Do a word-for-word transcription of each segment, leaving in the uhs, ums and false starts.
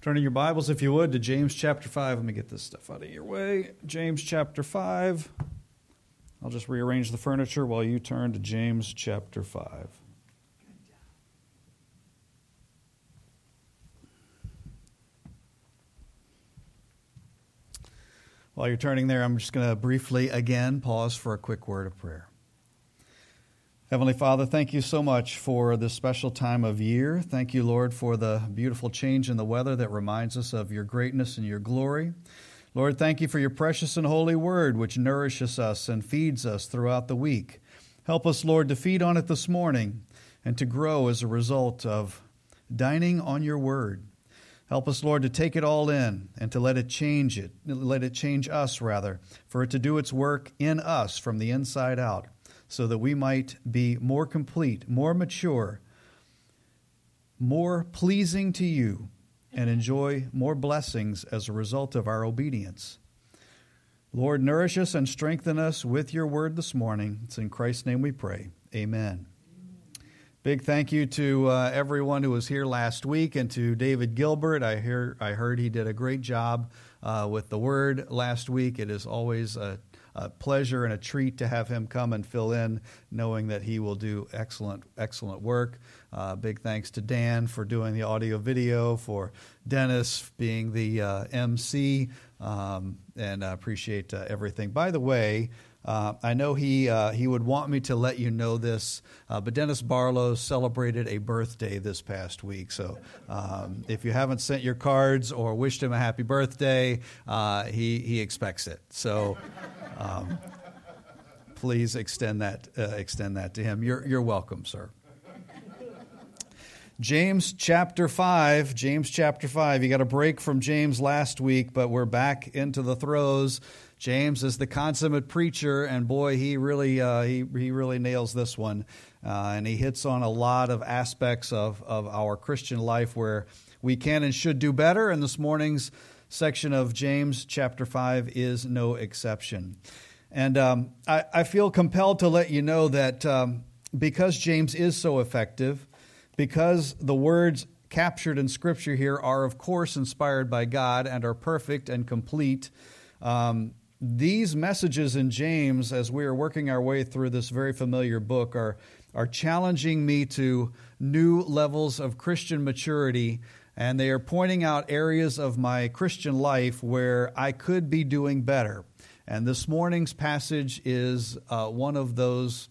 Turning your Bibles, if you would, to James chapter five. Let me get this stuff out of your way. James chapter five. I'll just rearrange the furniture while you turn to James chapter five. While you're turning there, I'm just going to briefly again pause for a quick word of prayer. Heavenly Father, thank you so much for this special time of year. Thank you, Lord, for the beautiful change in the weather that reminds us of your greatness and your glory. Lord, thank you for your precious and holy word, which nourishes us and feeds us throughout the week. Help us, Lord, to feed on it this morning and to grow as a result of dining on your word. Help us, Lord, to take it all in and to let it change it, let it change us, rather, for it to do its work in us from the inside out, so that we might be more complete, more mature, more pleasing to you, and enjoy more blessings as a result of our obedience. Lord, nourish us and strengthen us with your word this morning. It's in Christ's name we pray. Amen. Big thank you to uh, everyone who was here last week, and to David Gilbert. I hear I heard he did a great job uh, with the word last week. It is always a A pleasure and a treat to have him come and fill in, knowing that he will do excellent, excellent work. Uh, big thanks to Dan for doing the audio video, for Dennis being the uh, M C, um, and I appreciate uh, everything. By the way, uh, I know he uh, he would want me to let you know this, uh, but Dennis Barlow celebrated a birthday this past week. So um, if you haven't sent your cards or wished him a happy birthday, uh, he he expects it. So. Um, please extend that uh, extend that to him. You're you're welcome, sir. James chapter five. James chapter five. You got a break from James last week, but we're back into the throes. James is the consummate preacher, and boy, he really uh, he he really nails this one, uh, and he hits on a lot of aspects of of our Christian life where we can and should do better. And this morning's section of James chapter five is no exception. And um, I, I feel compelled to let you know that um, because James is so effective, because the words captured in Scripture here are, of course, inspired by God and are perfect and complete, um, these messages in James, as we are working our way through this very familiar book, are, are challenging me to new levels of Christian maturity. And they are pointing out areas of my Christian life where I could be doing better. And this morning's passage is uh, one of those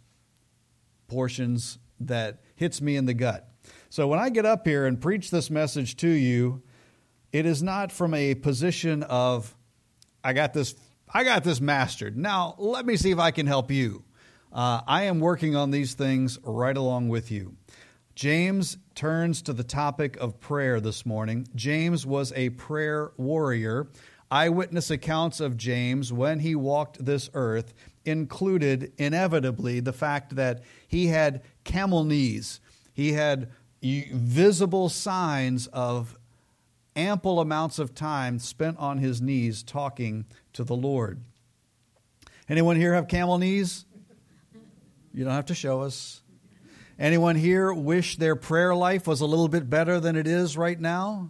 portions that hits me in the gut. So when I get up here and preach this message to you, it is not from a position of, I got this, I got this mastered. Now, let me see if I can help you. Uh, I am working on these things right along with you. James turns to the topic of prayer this morning. James was a prayer warrior. Eyewitness accounts of James when he walked this earth included inevitably the fact that he had camel knees. He had visible signs of ample amounts of time spent on his knees talking to the Lord. Anyone here have camel knees? You don't have to show us. Anyone here wish their prayer life was a little bit better than it is right now?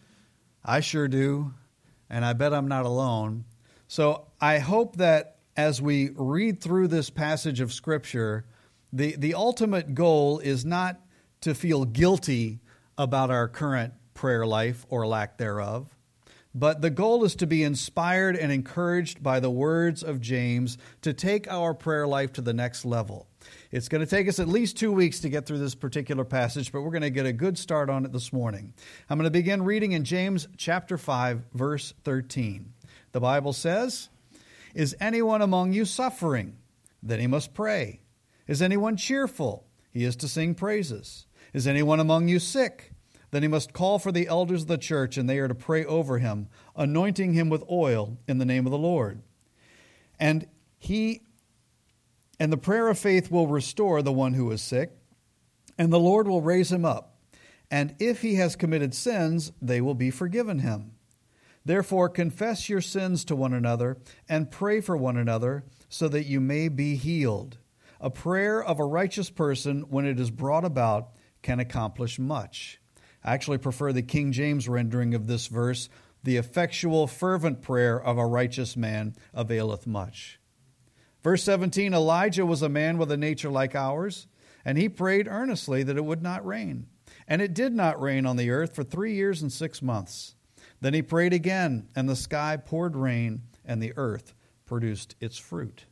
I sure do, and I bet I'm not alone. So I hope that as we read through this passage of Scripture, the, the ultimate goal is not to feel guilty about our current prayer life or lack thereof, but the goal is to be inspired and encouraged by the words of James to take our prayer life to the next level. It's going to take us at least two weeks to get through this particular passage, but we're going to get a good start on it this morning. I'm going to begin reading in James chapter five, verse thirteen. The Bible says, "Is anyone among you suffering? Then he must pray. Is anyone cheerful? He is to sing praises. Is anyone among you sick? Then he must call for the elders of the church, and they are to pray over him, anointing him with oil in the name of the Lord. And he and the prayer of faith will restore the one who is sick, and the Lord will raise him up. And if he has committed sins, they will be forgiven him. Therefore, confess your sins to one another and pray for one another so that you may be healed. A prayer of a righteous person, when it is brought about, can accomplish much. I actually prefer the King James rendering of this verse. The effectual, fervent prayer of a righteous man availeth much. Verse seventeen, Elijah was a man with a nature like ours, and he prayed earnestly that it would not rain. And it did not rain on the earth for three years and six months. Then he prayed again, and the sky poured rain, and the earth produced its fruit.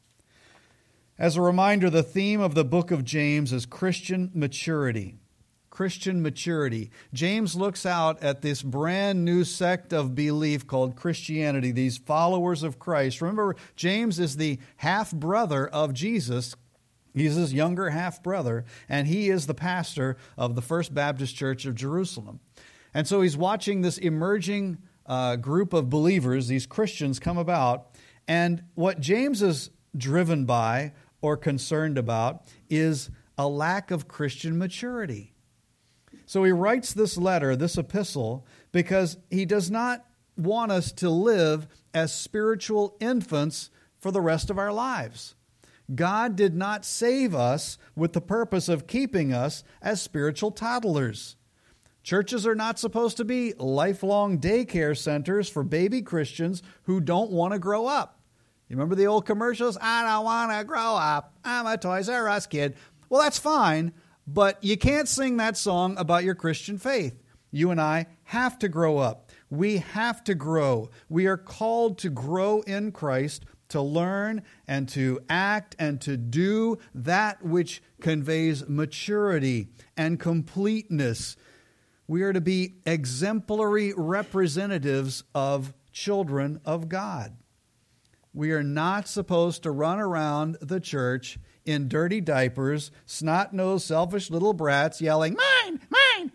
As a reminder, the theme of the book of James is Christian maturity. Christian maturity. James looks out at this brand new sect of belief called Christianity, these followers of Christ. Remember, James is the half-brother of Jesus. He's his younger half-brother, and he is the pastor of the First Baptist Church of Jerusalem. And so he's watching this emerging uh, group of believers, these Christians, come about. And what James is driven by or concerned about is a lack of Christian maturity. So he writes this letter, this epistle, because he does not want us to live as spiritual infants for the rest of our lives. God did not save us with the purpose of keeping us as spiritual toddlers. Churches are not supposed to be lifelong daycare centers for baby Christians who don't want to grow up. You remember the old commercials? I don't want to grow up. I'm a Toys R Us kid. Well, that's fine, but you can't sing that song about your Christian faith. You and I have to grow up. We have to grow. We are called to grow in Christ, to learn and to act and to do that which conveys maturity and completeness. We are to be exemplary representatives of children of God. We are not supposed to run around the church in dirty diapers, snot-nosed, selfish little brats yelling, "Mine, mine!"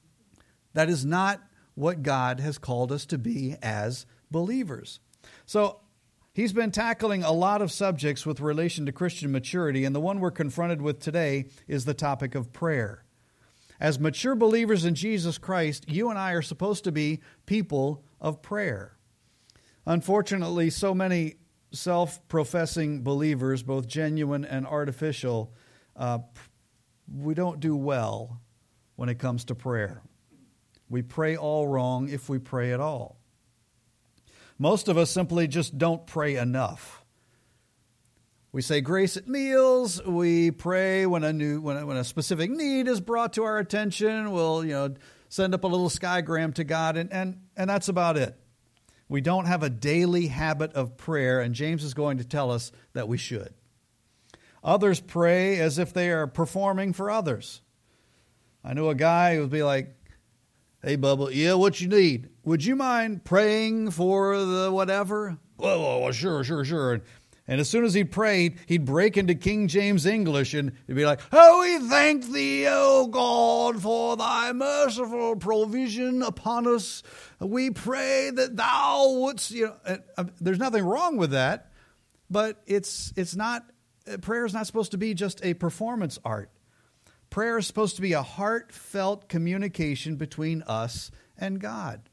That is not what God has called us to be as believers. So he's been tackling a lot of subjects with relation to Christian maturity, and the one we're confronted with today is the topic of prayer. As mature believers in Jesus Christ, you and I are supposed to be people of prayer. Unfortunately, so many self-professing believers, both genuine and artificial, uh, we don't do well when it comes to prayer. We pray all wrong if we pray at all. Most of us simply just don't pray enough. We say grace at meals. We pray when a new when a, when a specific need is brought to our attention. We'll you know send up a little skygram to God, and and and that's about it. We don't have a daily habit of prayer, and James is going to tell us that we should. Others pray as if they are performing for others. I knew a guy who would be like, "Hey, Bubba, yeah, what you need? Would you mind praying for the whatever?" "Well, well sure, sure, sure." And, and as soon as he prayed, he'd break into King James English, and he'd be like, "Oh, we thank thee, O God, for thy merciful provision upon us. We pray that thou wouldst," you know, uh, there's nothing wrong with that, but it's it's not, prayer is not supposed to be just a performance art. Prayer is supposed to be a heartfelt communication between us and God.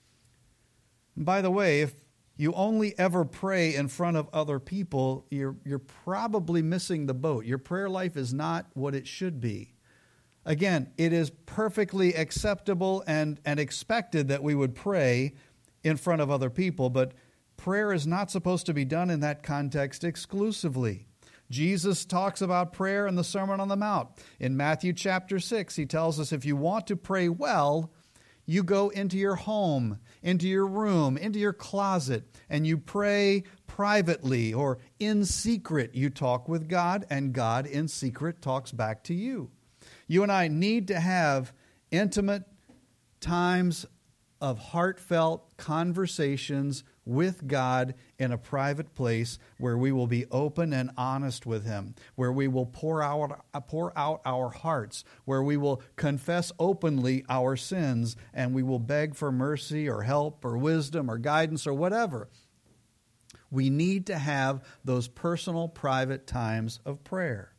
And by the way, if you only ever pray in front of other people, you're, you're probably missing the boat. Your prayer life is not what it should be. Again, it is perfectly acceptable and, and expected that we would pray in front of other people, but prayer is not supposed to be done in that context exclusively. Jesus talks about prayer in the Sermon on the Mount. In Matthew chapter six, he tells us if you want to pray well, you go into your home, into your room, into your closet, and you pray privately or in secret. You talk with God, and God in secret talks back to you. You and I need to have intimate times of heartfelt conversations with God in a private place where we will be open and honest with Him, where we will pour out, pour out our hearts, where we will confess openly our sins, and we will beg for mercy or help or wisdom or guidance or whatever. We need to have those personal, private times of prayer.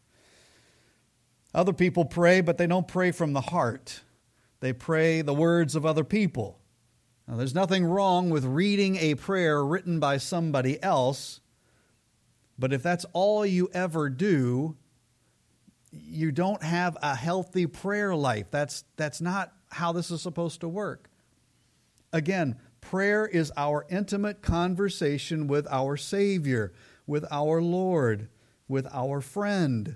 Other people pray, but they don't pray from the heart. They pray the words of other people. Now, there's nothing wrong with reading a prayer written by somebody else, but if that's all you ever do, you don't have a healthy prayer life. That's, that's not how this is supposed to work. Again, prayer is our intimate conversation with our Savior, with our Lord, with our friend.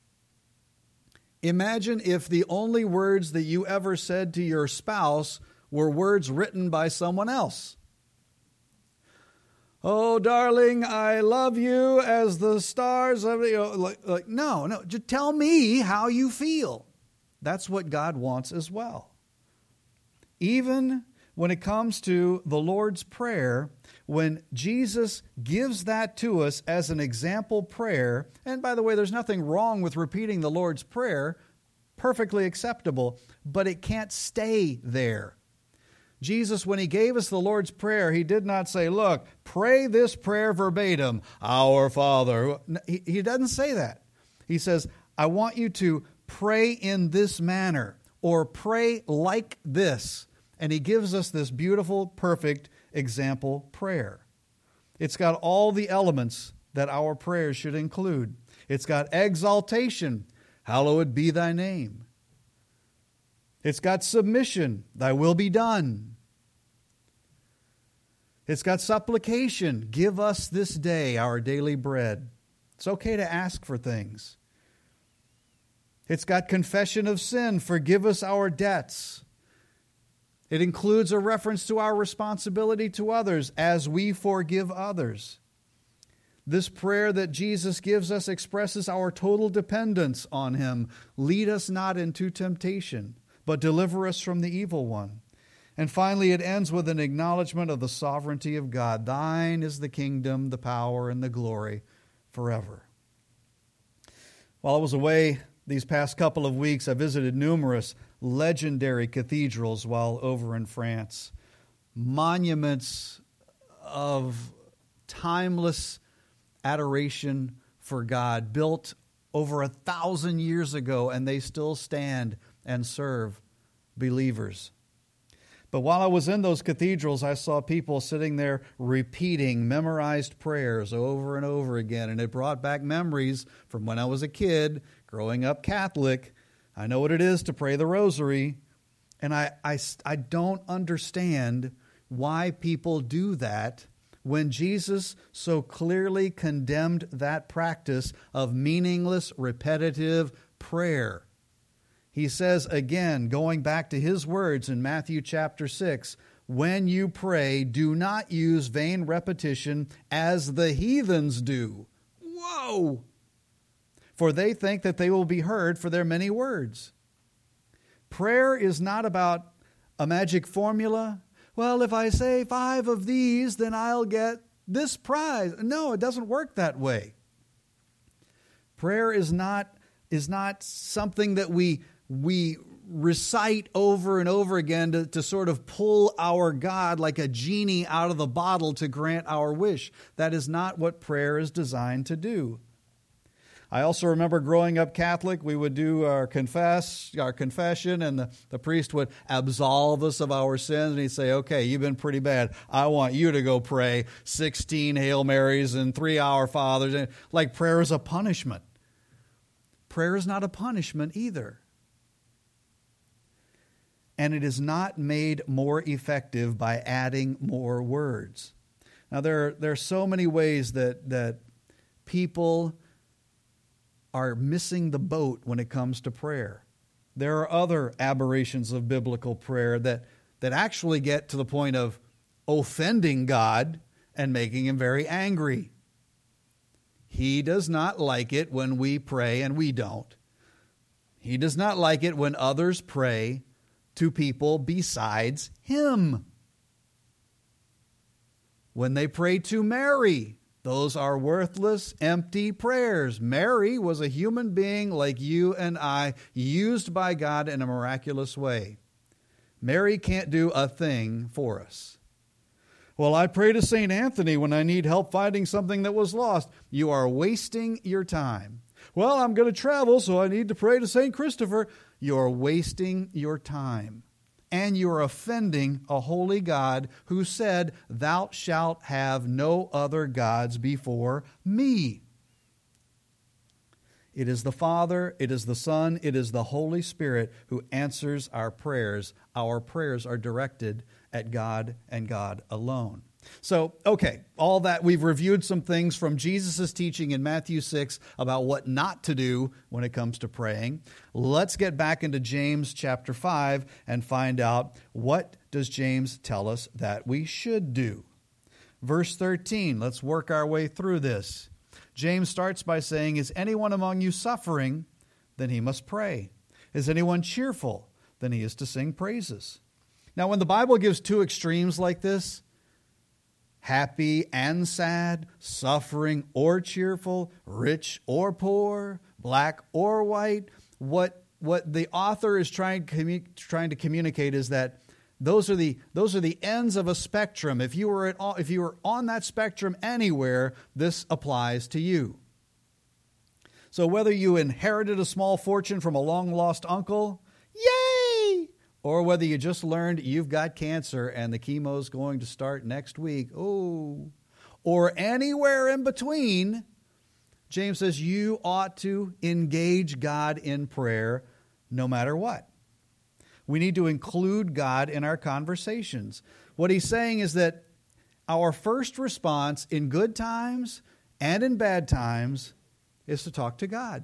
Imagine if the only words that you ever said to your spouse were words written by someone else. Oh, darling, I love you as the stars of the... You know, like, like, no, no, just tell me how you feel. That's what God wants as well. Even when it comes to the Lord's Prayer, when Jesus gives that to us as an example prayer, and by the way, there's nothing wrong with repeating the Lord's Prayer, perfectly acceptable, but it can't stay there. Jesus, when he gave us the Lord's Prayer, he did not say, look, pray this prayer verbatim, our Father. He, he doesn't say that. He says, I want you to pray in this manner, or pray like this. And he gives us this beautiful, perfect example prayer. It's got all the elements that our prayers should include. It's got exaltation, hallowed be thy name. It's got submission, thy will be done. It's got supplication, give us this day our daily bread. It's okay to ask for things. It's got confession of sin, forgive us our debts. It includes a reference to our responsibility to others as we forgive others. This prayer that Jesus gives us expresses our total dependence on him. Lead us not into temptation, but deliver us from the evil one. And finally, it ends with an acknowledgement of the sovereignty of God. Thine is the kingdom, the power, and the glory forever. While I was away these past couple of weeks, I visited numerous legendary cathedrals while over in France. Monuments of timeless adoration for God, built over a thousand years ago, and they still stand and serve believers. But while I was in those cathedrals, I saw people sitting there repeating memorized prayers over and over again, and it brought back memories from when I was a kid, growing up Catholic. I know what it is to pray the rosary, and I, I, I don't understand why people do that when Jesus so clearly condemned that practice of meaningless, repetitive prayer. He says again, going back to his words in Matthew chapter six, when you pray, do not use vain repetition as the heathens do. Whoa! For they think that they will be heard for their many words. Prayer is not about a magic formula. Well, if I say five of these, then I'll get this prize. No, it doesn't work that way. Prayer is not, is not something that we, we recite over and over again to, to sort of pull our God like a genie out of the bottle to grant our wish. That is not what prayer is designed to do. I also remember growing up Catholic, we would do our confess, our confession, and the, the priest would absolve us of our sins, and he'd say, okay, you've been pretty bad. I want you to go pray sixteen Hail Marys and three Our Fathers. And like prayer is a punishment. Prayer is not a punishment either. And it is not made more effective by adding more words. Now, there are, there are so many ways that, that people are missing the boat when it comes to prayer. There are other aberrations of biblical prayer that, that actually get to the point of offending God and making him very angry. He does not like it when we pray and we don't. He does not like it when others pray to people besides him. When they pray to Mary, those are worthless, empty prayers. Mary was a human being like you and I, used by God in a miraculous way. Mary can't do a thing for us. Well, I pray to Saint Anthony when I need help finding something that was lost. You are wasting your time. Well, I'm going to travel, so I need to pray to Saint Christopher. You're wasting your time. And you're offending a holy God who said, thou shalt have no other gods before me. It is the Father, it is the Son, it is the Holy Spirit who answers our prayers. Our prayers are directed at God and God alone. So, okay, all that, we've reviewed some things from Jesus' teaching in Matthew six about what not to do when it comes to praying. Let's get back into James chapter five and find out, what does James tell us that we should do? Verse thirteen, let's work our way through this. James starts by saying, is anyone among you suffering? Then he must pray. Is anyone cheerful? Then he is to sing praises. Now, when the Bible gives two extremes like this, happy and sad, suffering or cheerful, rich or poor, black or white, what, what the author is trying, commu- trying to communicate is that Those are the those are the ends of a spectrum. If you were at all, if you were on that spectrum anywhere, this applies to you. So whether you inherited a small fortune from a long-lost uncle, yay! Or whether you just learned you've got cancer and the chemo's going to start next week, oh, or anywhere in between, James says you ought to engage God in prayer no matter what. We need to include God in our conversations. What he's saying is that our first response in good times and in bad times is to talk to God.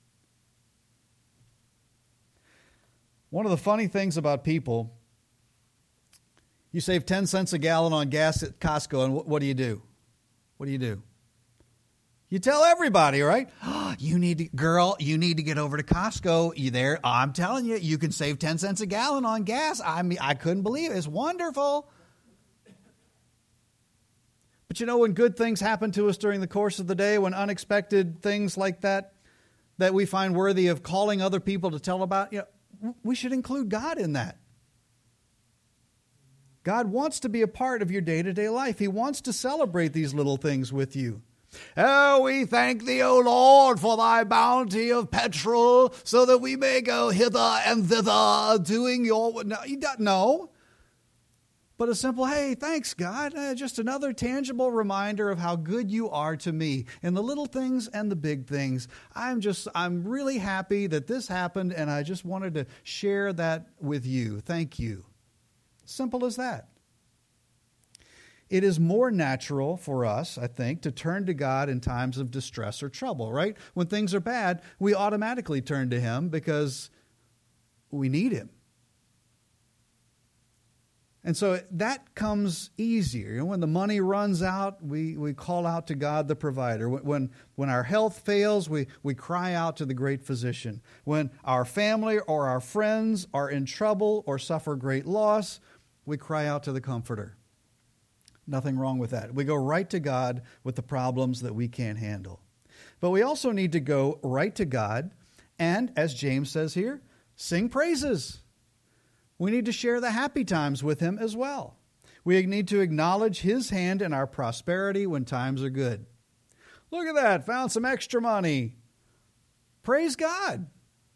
One of the funny things about people, you save ten cents a gallon on gas at Costco, and what, what do you do? What do you do? You tell everybody, right? Oh, you need to, girl, you need to get over to Costco. You there? I'm telling you, you can save ten cents a gallon on gas. I mean, I couldn't believe it. It's wonderful. But you know, when good things happen to us during the course of the day, when unexpected things like that, that we find worthy of calling other people to tell about, you know, we should include God in that. God wants to be a part of your day-to-day life. He wants to celebrate these little things with you. Oh, we thank thee, O Lord, for thy bounty of petrol, so that we may go hither and thither, doing your... No, he doesn't know. But a simple, hey, thanks, God. Uh, just another tangible reminder of how good you are to me in the little things and the big things. I'm just, I'm really happy that this happened, and I just wanted to share that with you. Thank you. Simple as that. It is more natural for us, I think, to turn to God in times of distress or trouble, right? When things are bad, we automatically turn to Him because we need Him. And so that comes easier. You know, when the money runs out, we, we call out to God the provider. When, when, when our health fails, we, we cry out to the great physician. When our family or our friends are in trouble or suffer great loss, we cry out to the comforter. Nothing wrong with that. We go right to God with the problems that we can't handle. But we also need to go right to God and, as James says here, sing praises. We need to share the happy times with Him as well. We need to acknowledge His hand in our prosperity when times are good. Look at that, found some extra money. Praise God.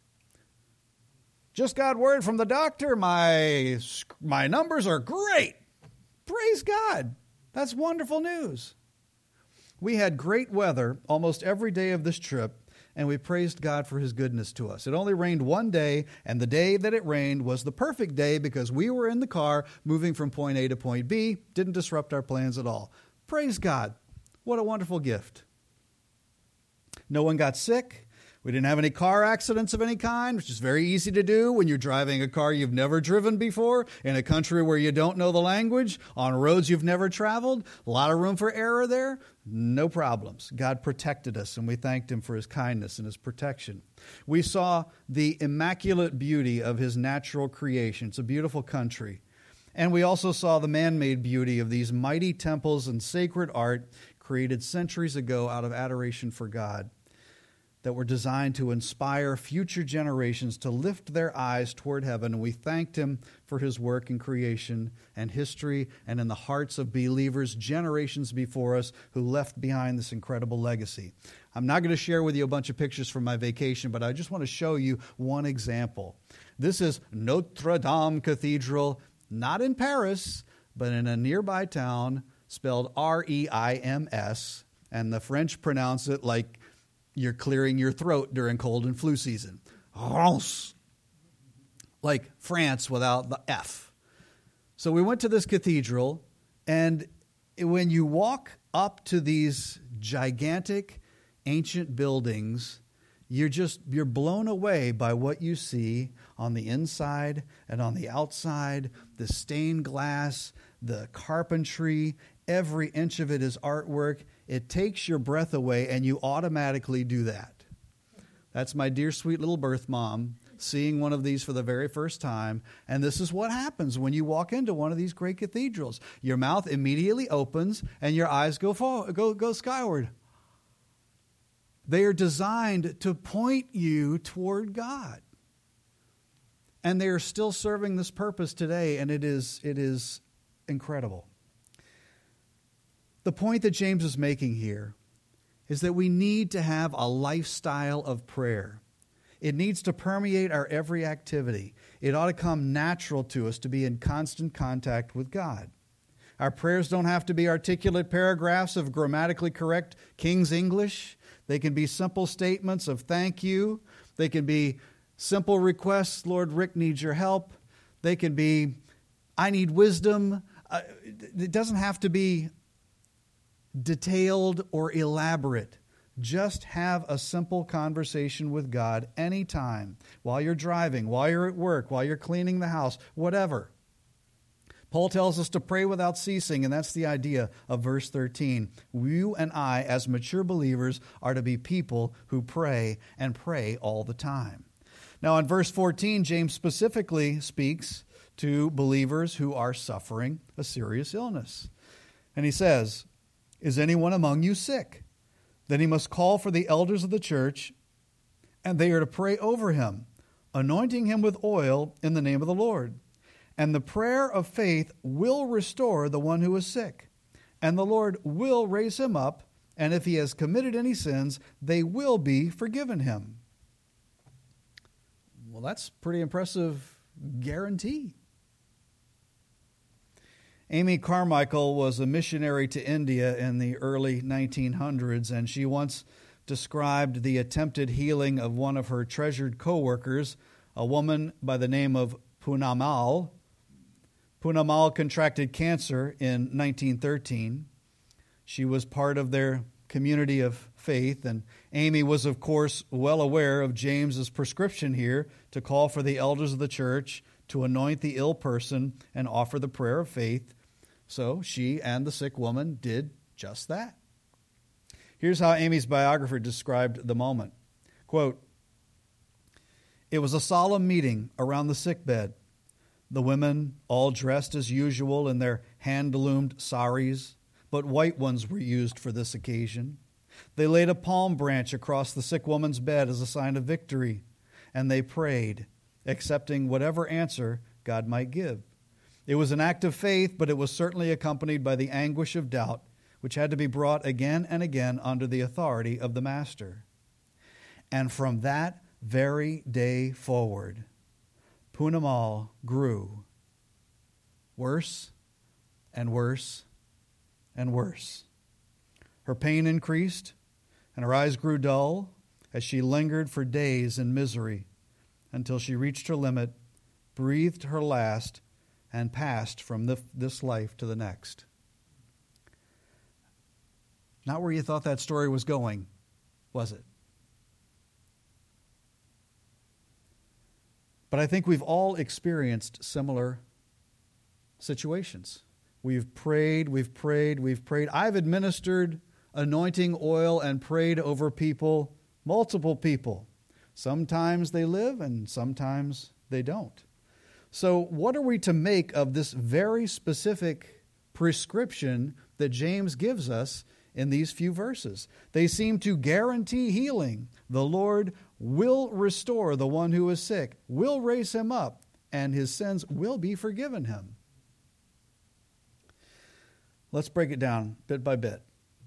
Just got word from the doctor, my, my numbers are great. Praise God. That's wonderful news. We had great weather almost every day of this trip, and we praised God for His goodness to us. It only rained one day, and the day that it rained was the perfect day because we were in the car moving from point A to point B. Didn't disrupt our plans at all. Praise God. What a wonderful gift. No one got sick. We didn't have any car accidents of any kind, which is very easy to do when you're driving a car you've never driven before, in a country where you don't know the language, on roads you've never traveled. A lot of room for error there. No problems. God protected us, and we thanked Him for His kindness and His protection. We saw the immaculate beauty of His natural creation. It's a beautiful country. And we also saw the man-made beauty of these mighty temples and sacred art created centuries ago out of adoration for God, that were designed to inspire future generations to lift their eyes toward heaven. And we thanked Him for His work in creation and history and in the hearts of believers generations before us who left behind this incredible legacy. I'm not going to share with you a bunch of pictures from my vacation, but I just want to show you one example. This is Notre Dame Cathedral, not in Paris, but in a nearby town spelled R E I M S, and the French pronounce it like you're clearing your throat during cold and flu season. Like France without the F. So we went to this cathedral, and when you walk up to these gigantic ancient buildings, you're just, you're blown away by what you see on the inside and on the outside, the stained glass, the carpentry, every inch of it is artwork. It takes your breath away, and you automatically do that. That's my dear, sweet little birth mom seeing one of these for the very first time. And this is what happens when you walk into one of these great cathedrals. Your mouth immediately opens, and your eyes go forward, go, go skyward. They are designed to point you toward God. And they are still serving this purpose today, and it is, it is incredible. The point that James is making here is that we need to have a lifestyle of prayer. It needs to permeate our every activity. It ought to come natural to us to be in constant contact with God. Our prayers don't have to be articulate paragraphs of grammatically correct King's English. They can be simple statements of thank you. They can be simple requests, Lord, Rick needs your help. They can be, I need wisdom. Uh, it doesn't have to be detailed or elaborate. Just have a simple conversation with God anytime, while you're driving, while you're at work, while you're cleaning the house, whatever. Paul tells us to pray without ceasing, and that's the idea of verse thirteen. You and I, as mature believers, are to be people who pray and pray all the time. Now, in verse fourteen, James specifically speaks to believers who are suffering a serious illness. And he says, is anyone among you sick? Then he must call for the elders of the church, and they are to pray over him, anointing him with oil in the name of the Lord. And the prayer of faith will restore the one who is sick, and the Lord will raise him up, and if he has committed any sins, they will be forgiven him. Well, that's a pretty impressive guarantee. Amy Carmichael was a missionary to India in the early nineteen hundreds, and she once described the attempted healing of one of her treasured co-workers, a woman by the name of Poonamal. Poonamal contracted cancer in nineteen thirteen. She was part of their community of faith, and Amy was, of course, well aware of James's prescription here to call for the elders of the church to anoint the ill person and offer the prayer of faith. So she and the sick woman did just that. Here's how Amy's biographer described the moment. Quote, it was a solemn meeting around the sickbed. The women, all dressed as usual in their hand-loomed saris, but white ones were used for this occasion. They laid a palm branch across the sick woman's bed as a sign of victory, and they prayed, accepting whatever answer God might give. It was an act of faith, but it was certainly accompanied by the anguish of doubt, which had to be brought again and again under the authority of the Master. And from that very day forward, Poonamal grew worse and worse and worse. Her pain increased, and her eyes grew dull as she lingered for days in misery until she reached her limit, breathed her last, and passed from the, this life to the next. Not where you thought that story was going, was it? But I think we've all experienced similar situations. We've prayed, we've prayed, we've prayed. I've administered anointing oil and prayed over people, multiple people. Sometimes they live and sometimes they don't. So what are we to make of this very specific prescription that James gives us in these few verses? They seem to guarantee healing. The Lord will restore the one who is sick, will raise him up, and his sins will be forgiven him. Let's break it down bit by bit.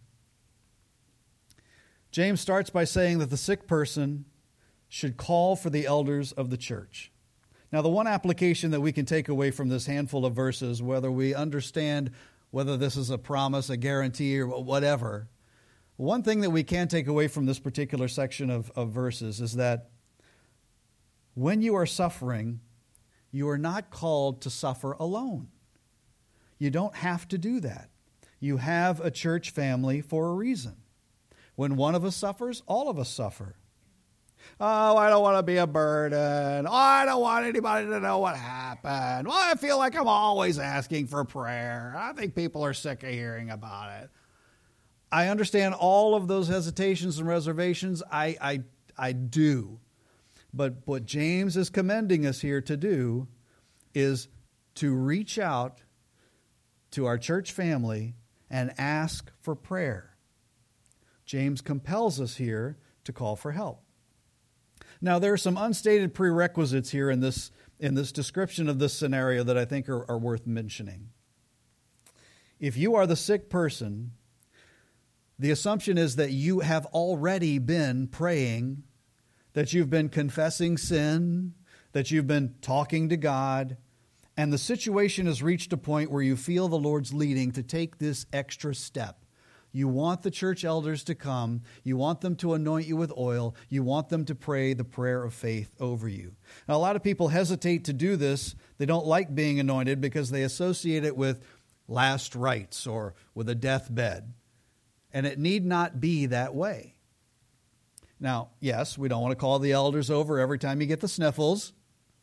James starts by saying that the sick person should call for the elders of the church. Now, the one application that we can take away from this handful of verses, whether we understand whether this is a promise, a guarantee, or whatever, One thing that we can take away from this particular section of, of verses is that when you are suffering, you are not called to suffer alone. You don't have to do that. You have a church family for a reason. When one of us suffers, all of us suffer. Oh, I don't want to be a burden. Oh, I don't want anybody to know what happened. Well, I feel like I'm always asking for prayer. I think people are sick of hearing about it. I understand all of those hesitations and reservations. I, I, I do. But what James is commending us here to do is to reach out to our church family and ask for prayer. James compels us here to call for help. Now, there are some unstated prerequisites here in this, in this description of this scenario that I think are, are worth mentioning. If you are the sick person, the assumption is that you have already been praying, that you've been confessing sin, that you've been talking to God, and the situation has reached a point where you feel the Lord's leading to take this extra step. You want the church elders to come. You want them to anoint you with oil. You want them to pray the prayer of faith over you. Now, a lot of people hesitate to do this. They don't like being anointed because they associate it with last rites or with a deathbed. And it need not be that way. Now, yes, we don't want to call the elders over every time you get the sniffles.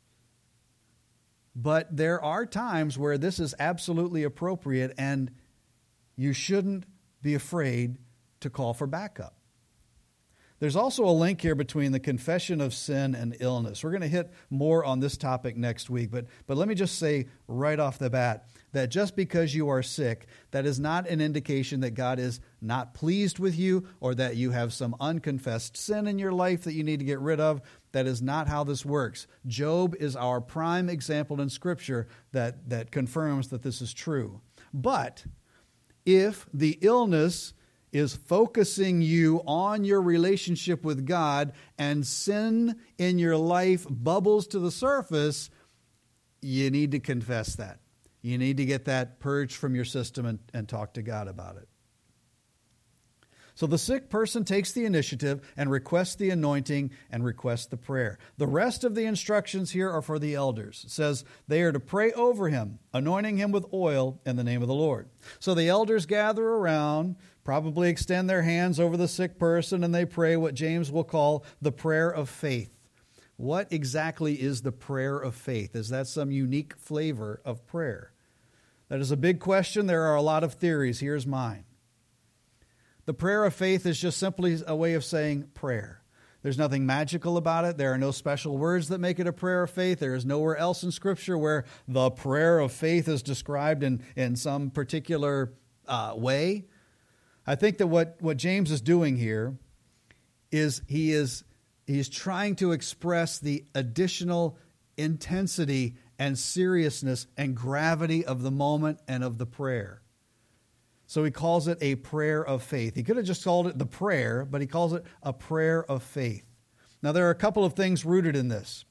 But there are times where this is absolutely appropriate, and you shouldn't be afraid to call for backup. There's also a link here between the confession of sin and illness. We're going to hit more on this topic next week, but, but let me just say right off the bat that just because you are sick, that is not an indication that God is not pleased with you or that you have some unconfessed sin in your life that you need to get rid of. That is not how this works. Job is our prime example in Scripture that, that confirms that this is true. But if the illness is focusing you on your relationship with God and sin in your life bubbles to the surface, you need to confess that. You need to get that purged from your system and, and talk to God about it. So the sick person takes the initiative and requests the anointing and requests the prayer. The rest of the instructions here are for the elders. It says they are to pray over him, anointing him with oil in the name of the Lord. So the elders gather around, probably extend their hands over the sick person, and they pray what James will call the prayer of faith. What exactly is the prayer of faith? Is that some unique flavor of prayer? That is a big question. There are a lot of theories. Here's mine. The prayer of faith is just simply a way of saying prayer. There's nothing magical about it. There are no special words that make it a prayer of faith. There is nowhere else in Scripture where the prayer of faith is described in, in some particular uh, way. I think that what, what James is doing here is he is he's trying to express the additional intensity and seriousness and gravity of the moment and of the prayer. So he calls it a prayer of faith. He could have just called it the prayer, but he calls it a prayer of faith. Now, there are a couple of things rooted in this.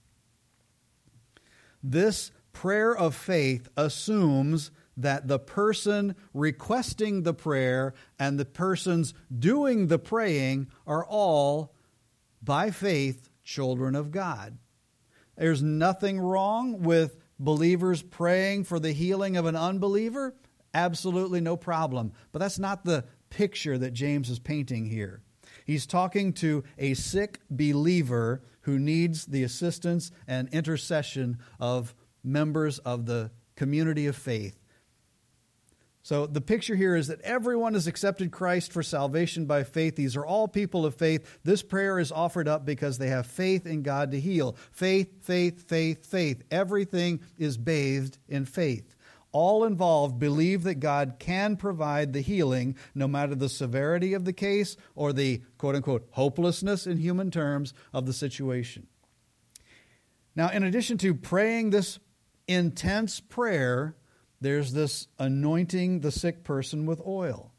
This prayer of faith assumes that the person requesting the prayer and the persons doing the praying are all, by faith, children of God. There's nothing wrong with believers praying for the healing of an unbeliever. Absolutely no problem. But that's not the picture that James is painting here. He's talking to a sick believer who needs the assistance and intercession of members of the community of faith. So the picture here is that everyone has accepted Christ for salvation by faith. These are all people of faith. This prayer is offered up because they have faith in God to heal. Faith, faith, faith, faith. Everything is bathed in faith. All involved believe that God can provide the healing no matter the severity of the case or the quote-unquote hopelessness in human terms of the situation. Now, in addition to praying this intense prayer, there's this anointing the sick person with oil.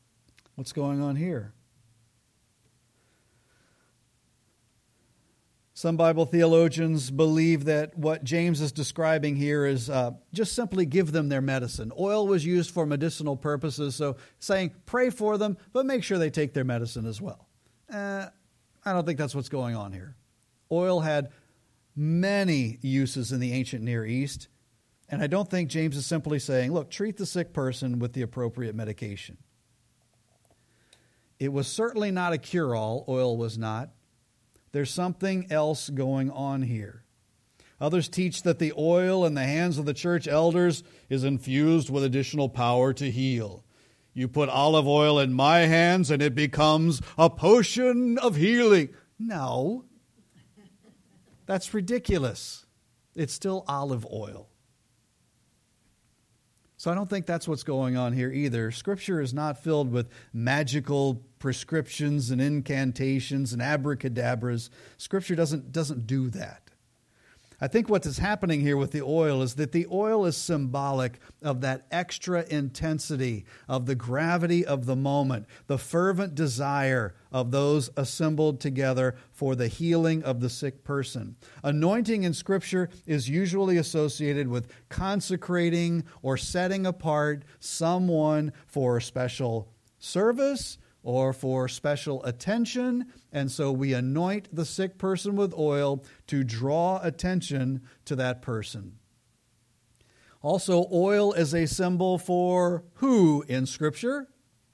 What's going on here? Some Bible theologians believe that what James is describing here is uh, just simply give them their medicine. Oil was used for medicinal purposes, so saying pray for them, but make sure they take their medicine as well. Uh, I don't think that's what's going on here. Oil had many uses in the ancient Near East, and I don't think James is simply saying, look, treat the sick person with the appropriate medication. It was certainly not a cure-all. Oil was not. There's something else going on here. Others teach that the oil in the hands of the church elders is infused with additional power to heal. You put olive oil in my hands and it becomes a potion of healing. No. That's ridiculous. It's still olive oil. So I don't think that's what's going on here either. Scripture is not filled with magical prescriptions and incantations and abracadabras. Scripture doesn't, doesn't do that. I think what is happening here with the oil is that the oil is symbolic of that extra intensity, of the gravity of the moment, the fervent desire of those assembled together for the healing of the sick person. Anointing in Scripture is usually associated with consecrating or setting apart someone for a special service or for special attention, and so we anoint the sick person with oil to draw attention to that person. Also, oil is a symbol for who in Scripture?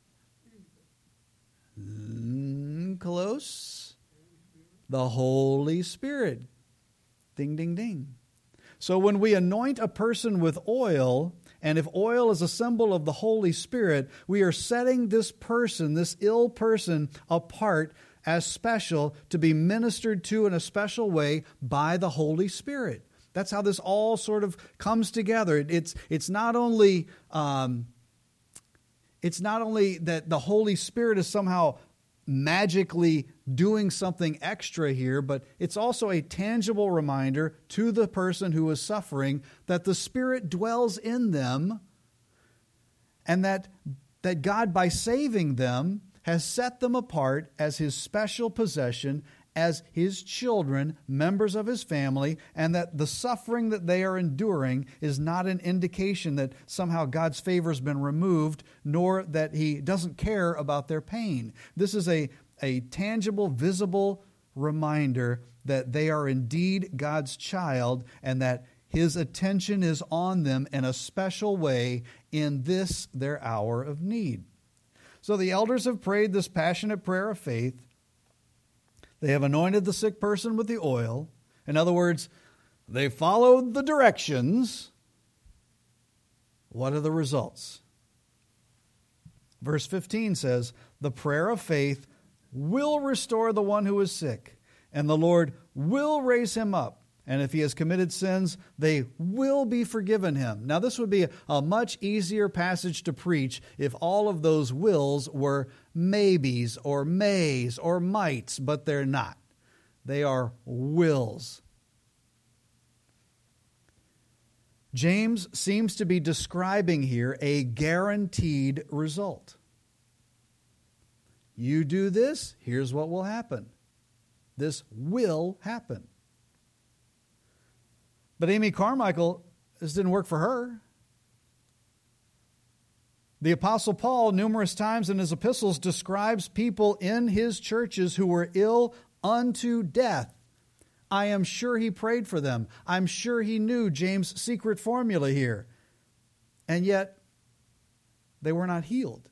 Mm, close. The Holy Spirit. Ding, ding, ding. So when we anoint a person with oil, and if oil is a symbol of the Holy Spirit, we are setting this person, this ill person, apart as special to be ministered to in a special way by the Holy Spirit. That's how this all sort of comes together. It's it's not only um, it's not only that the Holy Spirit is somehow magically doing something extra here, but it's also a tangible reminder to the person who is suffering that the Spirit dwells in them and that, that God, by saving them, has set them apart as His special possession, as His children, members of His family, and that the suffering that they are enduring is not an indication that somehow God's favor has been removed, nor that He doesn't care about their pain. This is a, a tangible, visible reminder that they are indeed God's child and that His attention is on them in a special way in this, their hour of need. So the elders have prayed this passionate prayer of faith. They have anointed the sick person with the oil. In other words, they followed the directions. What are the results? Verse fifteen says, the prayer of faith will restore the one who is sick, and the Lord will raise him up. And if he has committed sins, they will be forgiven him. Now, this would be a, a much easier passage to preach if all of those wills were maybes or mays or mights, but they're not. They are wills. James seems to be describing here a guaranteed result. You do this, here's what will happen. This will happen. But Amy Carmichael, this didn't work for her. The Apostle Paul, numerous times in his epistles, describes people in his churches who were ill unto death. I am sure he prayed for them. I'm sure he knew James' secret formula here. And yet, they were not healed.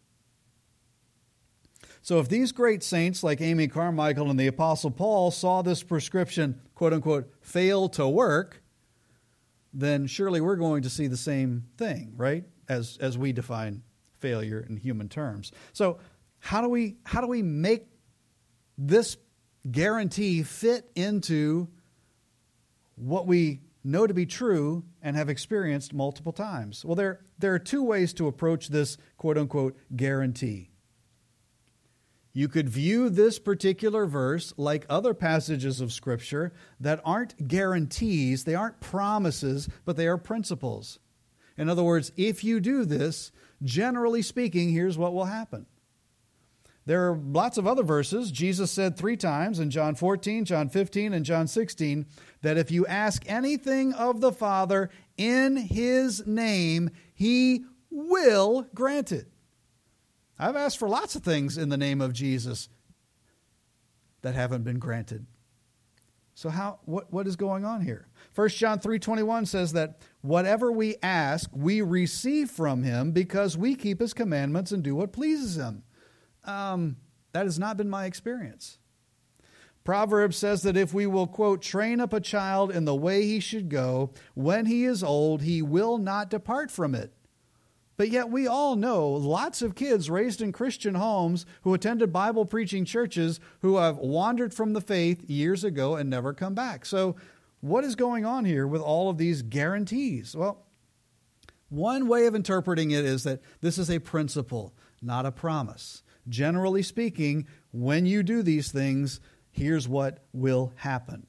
So if these great saints like Amy Carmichael and the Apostle Paul saw this prescription, quote unquote, fail to work, then surely we're going to see the same thing, right? As as we define failure in human terms. So how do we how do we make this guarantee fit into what we know to be true and have experienced multiple times? Well, there, there are two ways to approach this quote-unquote guarantee. You could view this particular verse like other passages of Scripture that aren't guarantees, they aren't promises, but they are principles. In other words, if you do this, generally speaking, here's what will happen. There are lots of other verses. Jesus said three times in John fourteen, John fifteen, and John sixteen that if you ask anything of the Father in His name, He will grant it. I've asked for lots of things in the name of Jesus that haven't been granted. So how what, what is going on here? First John three twenty-one says that whatever we ask, we receive from Him because we keep His commandments and do what pleases Him. Um, that has not been my experience. Proverbs says that if we will, quote, train up a child in the way he should go, when he is old, he will not depart from it. But yet we all know lots of kids raised in Christian homes who attended Bible preaching churches who have wandered from the faith years ago and never come back. So what is going on here with all of these guarantees? Well, one way of interpreting it is that this is a principle, not a promise. Generally speaking, when you do these things, here's what will happen.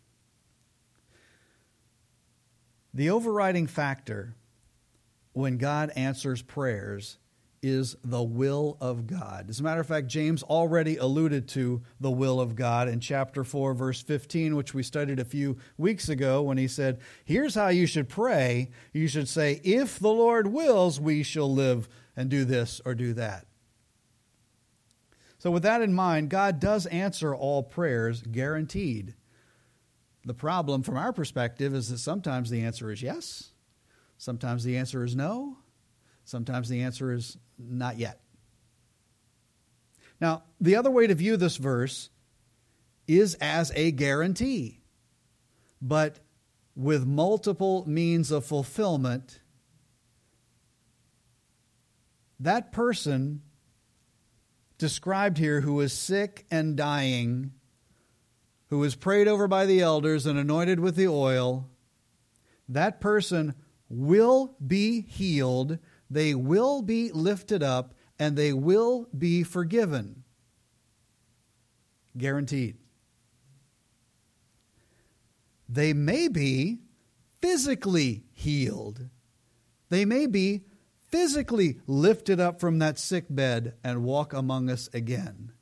The overriding factor when God answers prayers is the will of God. As a matter of fact, James already alluded to the will of God in chapter four, verse fifteen, which we studied a few weeks ago when he said, here's how you should pray. You should say, if the Lord wills, we shall live and do this or do that. So with that in mind, God does answer all prayers, guaranteed. The problem from our perspective is that sometimes the answer is yes, sometimes the answer is no, sometimes the answer is not yet. Now, the other way to view this verse is as a guarantee, but with multiple means of fulfillment. That person described here who is sick and dying, who is prayed over by the elders and anointed with the oil, that person will be healed, they will be lifted up, and they will be forgiven. Guaranteed. They may be physically healed. They may be physically lifted up from that sick bed and walk among us again.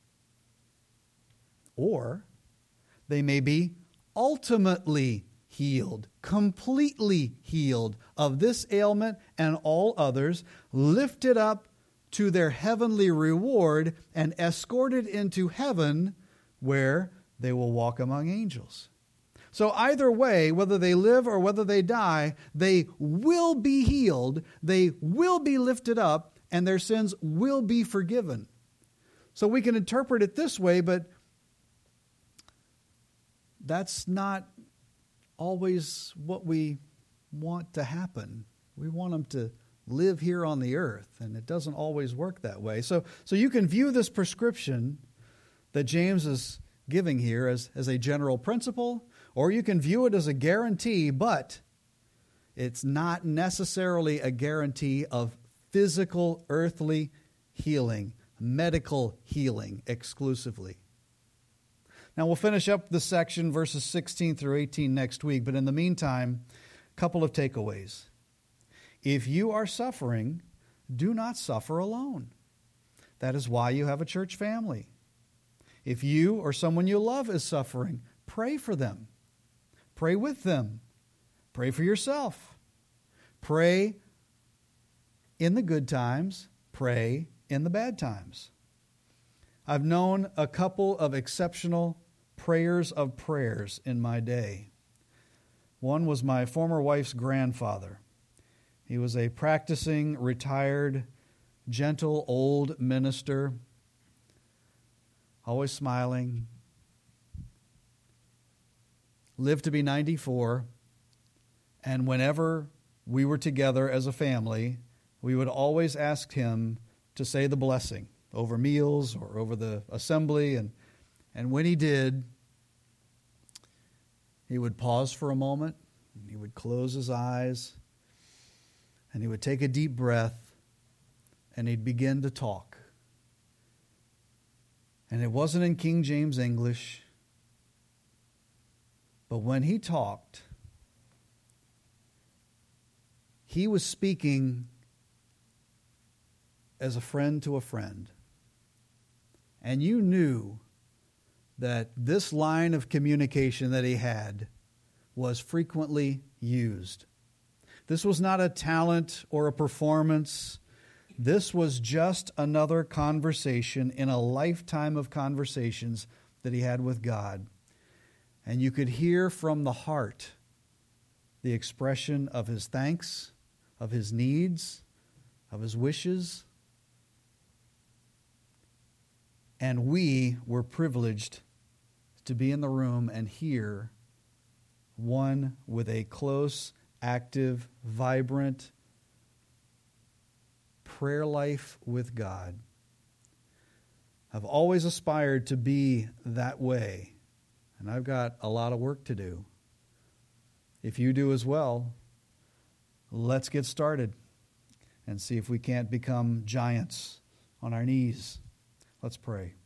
Or they may be ultimately healed, completely healed of this ailment and all others, lifted up to their heavenly reward and escorted into heaven where they will walk among angels. So either way, whether they live or whether they die, they will be healed, they will be lifted up, and their sins will be forgiven. So we can interpret it this way, but that's not always what we want to happen. We want them to live here on the earth, and it doesn't always work that way. So, so you can view this prescription that James is giving here as, as a general principle, or you can view it as a guarantee, but it's not necessarily a guarantee of physical, earthly healing, medical healing exclusively. Now, we'll finish up this section, verses sixteen through eighteen, next week, but in the meantime, a couple of takeaways. If you are suffering, do not suffer alone. That is why you have a church family. If you or someone you love is suffering, pray for them. Pray with them. Pray for yourself. Pray in the good times. Pray in the bad times. I've known a couple of exceptional prayers of prayers in my day. One was my former wife's grandfather. He was a practicing, retired, gentle, old minister, always smiling. Lived to be ninety-four, and whenever we were together as a family, we would always ask him to say the blessing over meals or over the assembly, and and when he did, he would pause for a moment, and he would close his eyes, and he would take a deep breath, and he'd begin to talk. And it wasn't in King James English, but when he talked, he was speaking as a friend to a friend. and you knew that this line of communication that he had was frequently used. This was not a talent or a performance. This was just another conversation in a lifetime of conversations that he had with God. And you could hear from the heart the expression of his thanks, of his needs, of his wishes. And we were privileged to be in the room and hear one with a close, active, vibrant prayer life with God. I've always aspired to be that way, and I've got a lot of work to do. If you do as well, let's get started and see if we can't become giants on our knees. Let's pray.